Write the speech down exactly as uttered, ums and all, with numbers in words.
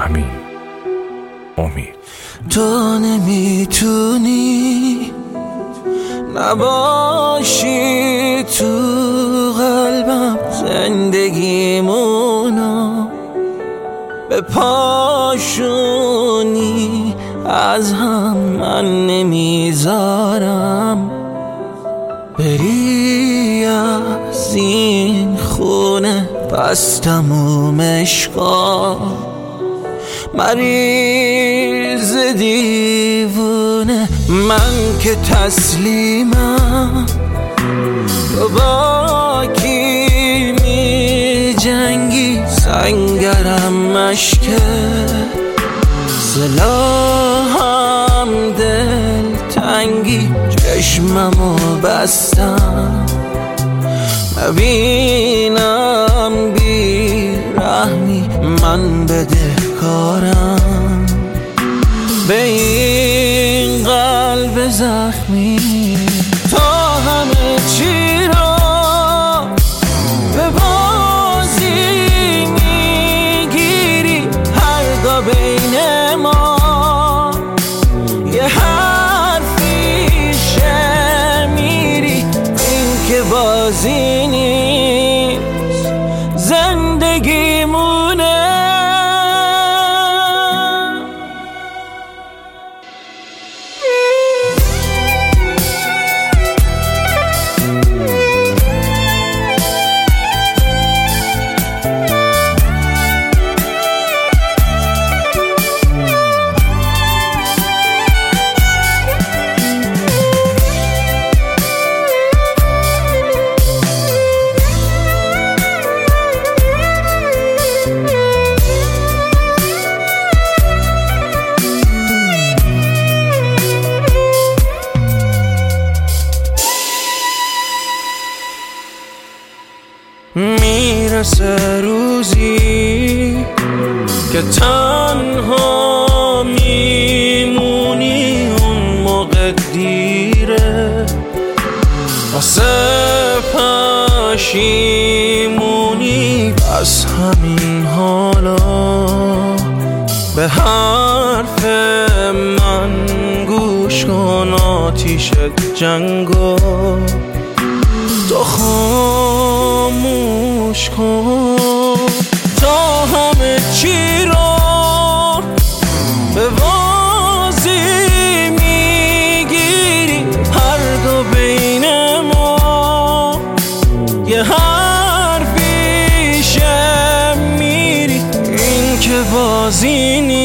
همین امید. تو نمیتونی نباشی تو قلبم، زندگیمونو به پاشونی از هم من نمیذارم. بری از این خونه پس تموم عشقا، مریض دیوونه من که تسلیمم. تو با کی می جنگی سنگرم مشکه، سلاحم دل تنگی چشممو بستم. نبینم بی رحمی من بدهکارم به این قلب زخمی. تا همه چی رو به بازی میگیری، هر دا بین ما یه حرفی شمیری. این که بازی نیست زندگیمونه. میرسه روزی که تنها میمونی، اون موقع دیره واسه پشیمونی. از همین حالا به حرف من گوش کن، آتیش جنگو تو خاموش کن. تا همه چی رو به بازی میگیری، هر دو بین ما یه حرفی شمیری. این که بازی نیست